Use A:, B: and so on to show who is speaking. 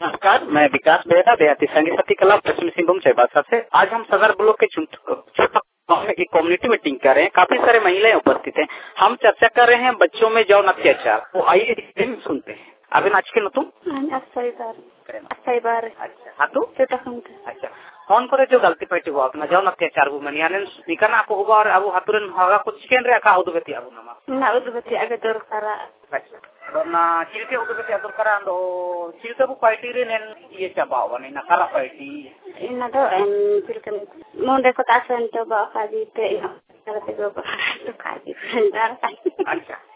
A: नमस्कार, मैं विकास बेहरा बेहती संगीत शक्ति कला पश्चिमी सिंहभूम चाईबासा से। आज हम सदर ब्लॉक के छोटा गाँव में एक कम्युनिटी मीटिंग कर रहे हैं। काफी सारे महिलाएं उपस्थित हैं। हम चर्चा कर रहे हैं बच्चों में यौन अत्याचार। तो आइए सुनते हैं। अभी नाचके नतुम अच्छा तू अच्छा कौन करे जो गलती पैटी हुआ अपना जौन अत्याचार वो मन यानी निकना को हुआ और अब हातुरन होगा कुछ केन रे का उदबती अब नमा
B: उदबती आगे दर करा
A: अच्छा ना चिलके उदबती दर करा अंदो चिलके bu पार्टी रे नेन ये चबावा नहीं ना करा पार्टी
B: ina do en चिलके मोंडे को तासन तो बा काजी पे करते गो तो काजी
A: अच्छा